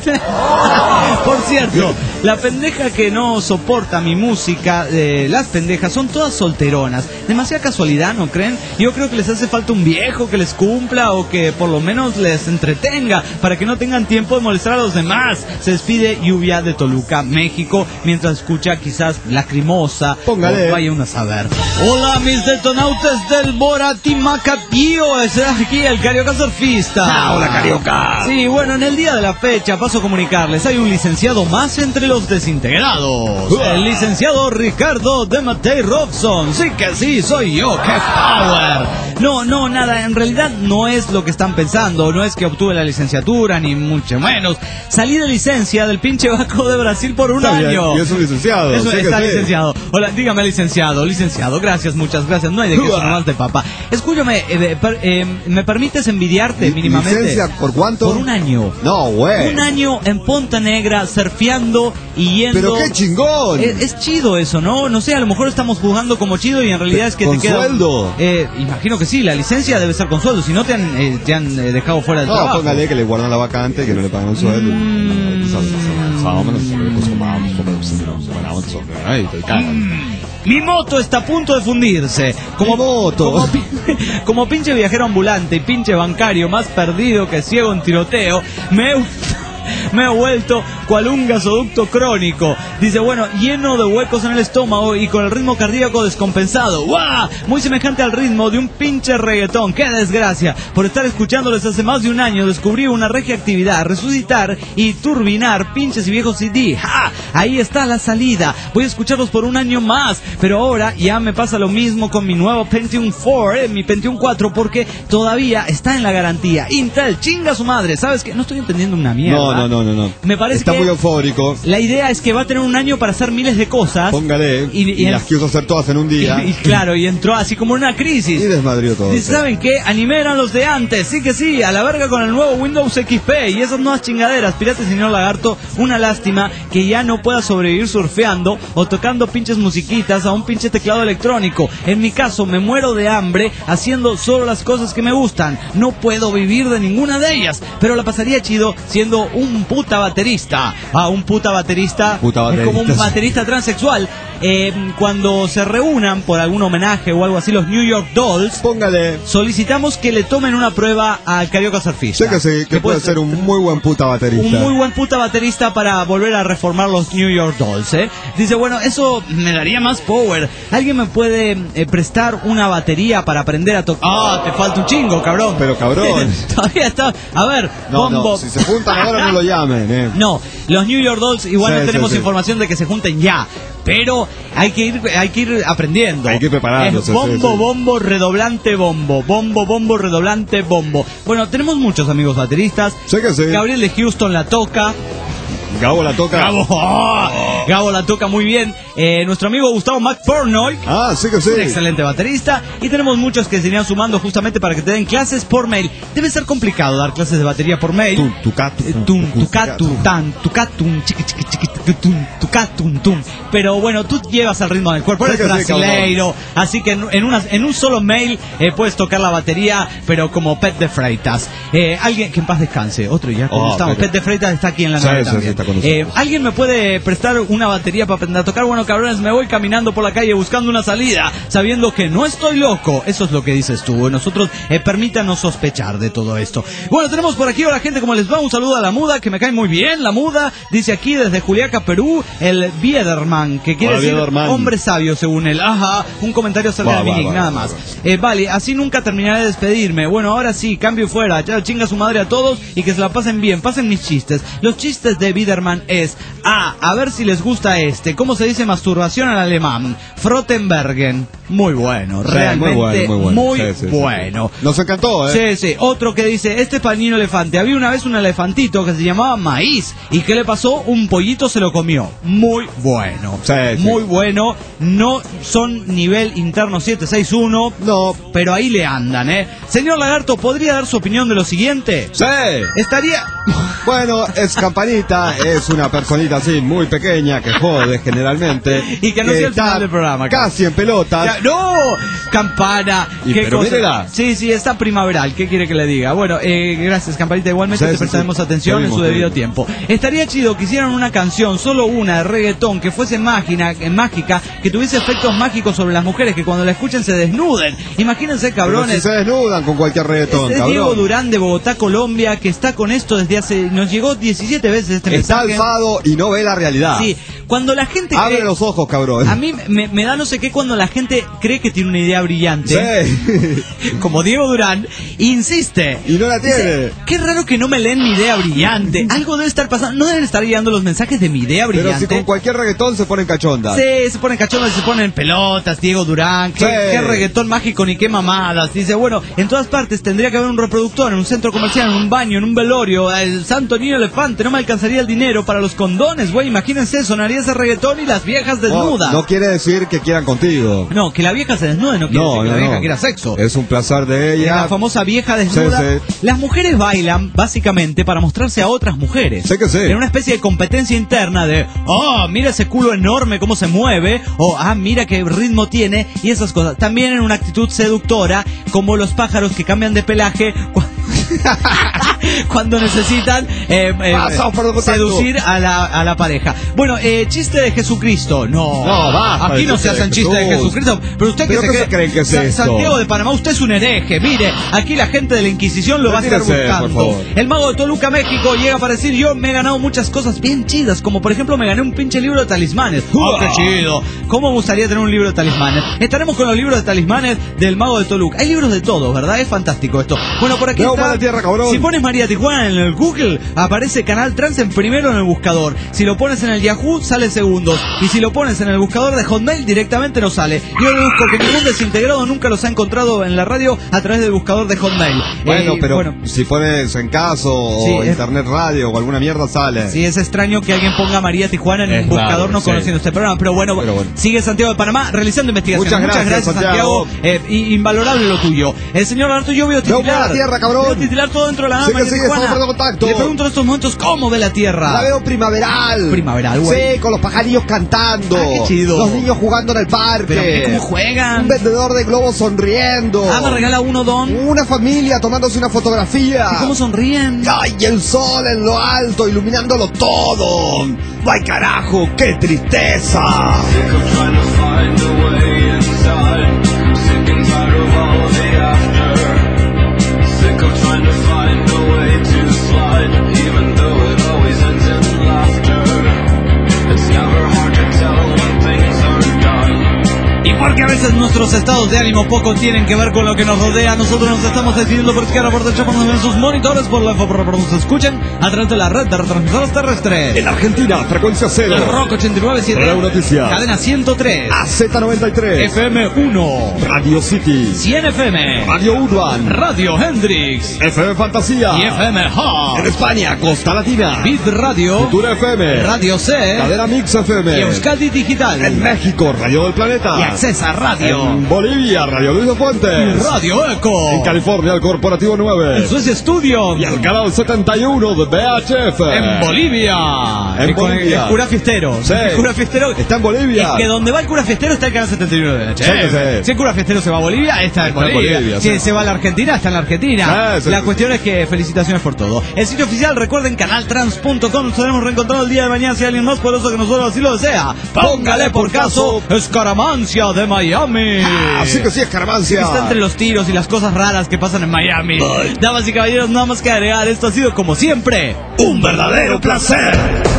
Por cierto, la pendeja que no soporta mi música, las pendejas son todas solteronas. Demasiada casualidad, ¿no creen? Yo creo que les hace falta un viejo que les cumpla o que por lo menos les entretenga para que no tengan tiempo de molestar a los demás. Se despide Lluvia de Toluca, México, mientras escucha quizás Lacrimosa. Póngale. Vaya uno a saber. Hola, mis detonautas del Boratimacapío. Es aquí el Carioca Surfista. Hola, Carioca. Sí, bueno, en el día de la fecha paso a comunicarles: hay un licenciado más entre los desintegrados. El licenciado Ricardo de Matei Robson. Sí que sí, soy yo. ¡Qué power! No, nada, en realidad no es lo que están pensando. No es que obtuve la licenciatura, ni mucho menos. Salí de licencia del pinche Banco de Brasil por un año. Y es un licenciado. Está licenciado. Hola, dígame, licenciado. Gracias, muchas gracias. No hay de qué sonar de papá. Escúchame, ¿me permites envidiarte mínimamente? ¿Licencia por cuánto? Por un año. No, güey. Un año en Ponta Negra, surfeando y yendo. ¡Pero qué chingón! Es chido eso, ¿no? No sé, a lo mejor estamos jugando como chido y en realidad es que ¿Con te queda... sueldo? Imagino que sí, la licencia debe ser con sueldo, si no te han dejado fuera del trabajo. No, póngale que le guardan la vacante, que no le pagan un sueldo. Mi moto está a punto de fundirse. Como pinche viajero ambulante y pinche bancario más perdido que ciego en tiroteo, me he vuelto cual un gasoducto crónico. Dice: bueno, lleno de huecos en el estómago y con el ritmo cardíaco descompensado. ¡Guau! Muy semejante al ritmo de un pinche reggaetón. ¡Qué desgracia! Por estar escuchándoles hace más de un año descubrí una regia actividad: resucitar y turbinar pinches y viejos CD. ¡Ja! Ahí está la salida. Voy a escucharlos por un año más. Pero ahora ya me pasa lo mismo con mi nuevo Pentium 4, mi Pentium 4, porque todavía está en la garantía. Intel, chinga su madre. ¿Sabes qué? No estoy entendiendo una mierda. No. Me parece está muy eufórico. La idea es que va a tener un año para hacer miles de cosas. Póngale. Y las quiso hacer todas en un día. Y claro, y entró así como en una crisis. Y desmadrió todo. ¿Y saben qué? Anime eran los de antes. Sí que sí, a la verga con el nuevo Windows XP y esas nuevas chingaderas. Pirate, señor Lagarto, una lástima que ya no pueda sobrevivir surfeando o tocando pinches musiquitas a un pinche teclado electrónico. En mi caso, me muero de hambre haciendo solo las cosas que me gustan. No puedo vivir de ninguna de ellas, pero la pasaría chido siendo un puta baterista. Un puta baterista. Es como un baterista transexual. Cuando se reúnan por algún homenaje o algo así los New York Dolls, póngale, solicitamos que le tomen una prueba al Carioca Surfista. Sé que sí, que puede ser un muy buen puta baterista. Un muy buen puta baterista para volver a reformar los New York Dolls, Dice, bueno, eso me daría más power. ¿Alguien me puede prestar una batería para aprender a tocar? Te falta un chingo, cabrón. Pero cabrón. Todavía está. A ver, no, si se juntan ahora no lo llamen, No, los New York Dolls igual no tenemos información de que se junten ya. Pero hay que ir aprendiendo. Hay que prepararse. Bombo, bombo, redoblante, bombo. Bombo, bombo, redoblante, bombo. Bueno, tenemos muchos amigos bateristas. Sé que sí. Gabriel de Houston la toca. Gabo la toca. Gabo la toca muy bien. Nuestro amigo Gustavo McFornoy. Sí que sí. Un excelente baterista. Y tenemos muchos que se irán sumando justamente para que te den clases por mail. Debe ser complicado dar clases de batería por mail. Pero bueno, tú llevas el ritmo del cuerpo. Eres brasileiro. Así que en un solo mail puedes tocar la batería, pero como Pet de Freitas. Alguien que en paz descanse. Otro ya, como estamos. Pet de Freitas está aquí en la nave también. ¿Alguien me puede prestar una batería para aprender a tocar? Bueno, cabrones, me voy caminando por la calle buscando una salida, sabiendo que no estoy loco. Eso es lo que dices tú. Nosotros, permítanos sospechar de todo esto. Bueno, tenemos por aquí a la gente, como les va, un saludo a la Muda, que me cae muy bien. La Muda dice aquí desde Juliaca, Perú, el Biederman, que quiere decir hombre sabio, según él. Ajá, un comentario acerca de mi nick, nada más. Vale, así nunca terminaré de despedirme. Bueno, ahora sí, cambio y fuera. Ya chinga su madre a todos y que se la pasen bien. Pasen mis chistes. Los chistes de Biederman es: a ver si les gusta este. ¿Cómo se dice masturbación al alemán? Frottenbergen. Muy bueno, realmente muy bueno. Nos encantó, Sí, sí. Otro que dice: este panino elefante. Había una vez un elefantito que se llamaba Maíz. ¿Y qué le pasó? Un pollito se lo comió. Muy bueno. Muy bueno. No son nivel interno 761. No. Pero ahí le andan, Señor Lagarto, ¿podría dar su opinión de lo siguiente? Sí. Estaría... Bueno, es Campanita, es una personita así muy pequeña que jode generalmente. Y que no sea el final del programa. Casi en pelotas. ¡No! Campana. ¿Qué cosa? Mírela. Sí, está primaveral. ¿Qué quiere que le diga? Bueno, gracias, Campanita. Igualmente te prestaremos atención en su debido tiempo. Estaría chido que hicieran una canción, solo una, de reggaetón, que fuese mágica, que tuviese efectos mágicos sobre las mujeres, que cuando la escuchen se desnuden. Imagínense, cabrones. Pero si se desnudan con cualquier reggaetón, es Diego Durán de Bogotá, Colombia, que está con esto desde hace... Nos llegó 17 veces este mensaje. Está alzado y no ve la realidad. Sí, cuando la gente abre los ojos, cabrón. A mí me da no sé qué cuando la gente cree que tiene una idea brillante. Sí. Como Diego Durán, insiste. Y no la tiene. Dice, qué raro que no me leen mi idea brillante. Algo debe estar pasando. No deben estar llegando los mensajes de mi idea brillante. Pero si con cualquier reggaetón se ponen cachondas. Sí, se ponen cachondas y se ponen pelotas, Diego Durán. Qué reggaetón mágico ni qué mamadas. Dice, bueno, en todas partes tendría que haber un reproductor, en un centro comercial, en un baño, en un velorio. El santo niño elefante, no me alcanzaría el dinero para los condones, güey. Imagínense, sonaría ese reggaetón y las viejas desnudas. No quiere decir que quieran contigo. No, que la vieja se desnude no quiere decir que la vieja quiera sexo. Es un placer de ella. La famosa vieja desnuda. Sí. Las mujeres bailan básicamente para mostrarse a otras mujeres. Sé que sí. En una especie de competencia interna de, mira ese culo enorme cómo se mueve, o mira qué ritmo tiene, y esas cosas. También en una actitud seductora, como los pájaros que cambian de pelaje cuando necesitan seducir a la pareja. Bueno, chiste de Jesucristo. No, basta. Aquí no se hacen chistes de Jesucristo. Pero usted que se cree que es esto. Santiago de Panamá, usted es un hereje. Mire, aquí la gente de la Inquisición lo va a estar buscando. El mago de Toluca, México, llega para decir: yo me he ganado muchas cosas bien chidas, como por ejemplo me gané un pinche libro de talismanes. ¡Qué chido! ¿Cómo me gustaría tener un libro de talismanes? Estaremos con los libros de talismanes del mago de Toluca. Hay libros de todo, ¿verdad? Es fantástico esto. Bueno, por aquí está. Si pones María Tijuana en el Google, aparece Canal Trans en primero en el buscador. Si lo pones en el Yahoo, sale segundos. Y si lo pones en el buscador de Hotmail, directamente no sale. Yo deduzco que ningún desintegrado nunca los ha encontrado en la radio a través del buscador de Hotmail. Bueno, si pones en caso o internet radio o alguna mierda sale. Sí, es extraño que alguien ponga María Tijuana en un buscador no conociendo este programa. Pero bueno, sigue Santiago de Panamá realizando investigación. Muchas gracias, Santiago. Invalorable lo tuyo. El señor Lagarto, yo veo titular. La tierra, cabrón. Veo titular todo dentro de la nave. Le pregunto en estos momentos cómo ve la tierra. La veo primaveral. Primaveral, güey. Sí, con los pajarillos cantando. Qué chido. Los niños jugando en el parque. Pero ¿cómo juegan? Un vendedor de globos sonriendo. Me regala uno, don. Una familia tomándose una fotografía. ¿Y cómo sonríen? Ay, el sol en lo alto, iluminándolo todo. ¡Ay, carajo! ¡Qué tristeza! Porque a veces nuestros Nuestros estados de ánimo poco tienen que ver con lo que nos rodea. Nosotros nos estamos decidiendo por izquierda, por derecha, en sus monitores, por la por nos escuchen a través de la red de retransmisores terrestres. En Argentina, frecuencia 0. El Rock 89.7. Radio Noticias. Cadena 103. AZ93. FM 1. Radio City. 100 FM. Radio Urban. Radio Hendrix. FM Fantasía. Y FM Hub. En España, Costa Latina. Bit Radio. Futura FM. Radio C. Cadena Mix FM. Y Euskadi Digital. En México, Radio del Planeta. Y Accesa Radio. En Bolivia, Radio Luis de Fuentes. Y Radio Eco. En California, el Corporativo 9. En Suecia Studio. Y el canal 71 de VHF. En Bolivia. En Bolivia. El cura fiestero. Sí. El cura fiestero. Está en Bolivia. Es que donde va el cura fiestero está el canal 71 de VHF. Sí. Si el cura fiestero se va a Bolivia, está en Bolivia. Si se va a la Argentina, está en la Argentina. Sí. La cuestión es que felicitaciones por todo. El sitio oficial, recuerden, canaltrans.com. Nos haremos reencontrado el día de mañana si alguien más poderoso que nosotros así lo desea. Póngale por caso Escaramancia de Miami. Así que sí, Escaramancia. Está entre los tiros y las cosas raras que pasan en Miami. Damas y caballeros, nada más que agregar. Esto ha sido, como siempre, un verdadero placer.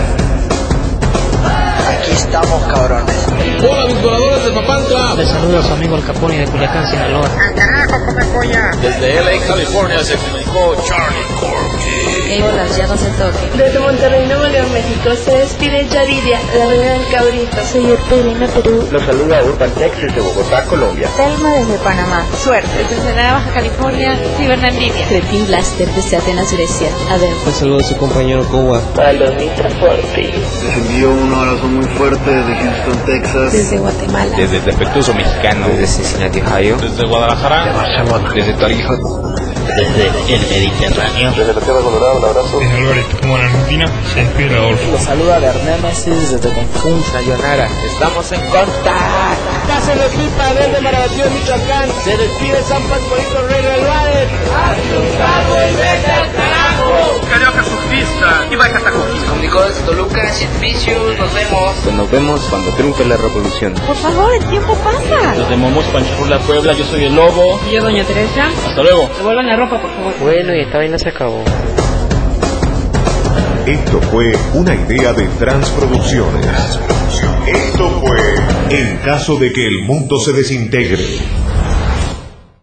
Aquí estamos, cabrones. Hola, mis voladores de Papantla. Les saluda a su amigo El Capone de Culiacán, Sinaloa. ¡Al carajo, come polla! Desde LA, California, se comunicó Charlie Corky. Hola, ya no se toque. Desde Monterrey, Nuevo León, México, se despide Yaridia, la reina del cabrito. Soy Ertelina, Perú. Los saluda Urban Texas de Bogotá, Colombia. Telma desde Panamá. Suerte. Desde Ensenada, Baja California, y Bernardina. Cretin Blaster desde Atenas, Grecia. A ver. Un saludo a su compañero Kowa. Para los transportes. Les envío un abrazo muy fuerte desde Houston, Texas. Desde Guatemala. Desde el defectuoso mexicano. Desde Cincinnati, Ohio. Desde Guadalajara. De Barcelona. Desde Tarija. Desde el Mediterráneo. Desde la Tierra Colorada, un abrazo. Desde Alvarito, como en Argentina, se despide Adolfo. Los saluda Bernémesis desde Cancún, Sayonara. Estamos en contacto. Casa de Pipa desde Marabatío, Michoacán. Se despide San Pascualito Rey del Valle. ¡Asustado y vete al carajo! Carioca surfista y baja tacoquista. Comunicó desde Toluca, Sid Vicious, nos vemos. Pues nos vemos cuando triunfe la revolución. Por favor, el tiempo pasa. Desde Momos, Panchurrula, Puebla, yo soy el Lobo. Y yo, doña Teresa. Hasta luego. Devuelvan la ropa, por favor. Bueno, y esta vaina se acabó. Esto fue una idea de Transproducciones. Esto fue En caso de que el mundo se desintegre.